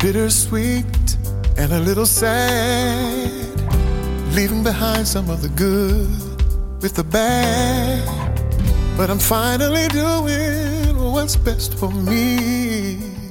bittersweet and a little sad, leaving behind some of the good with the bad. But I'm finally doing what's best for me.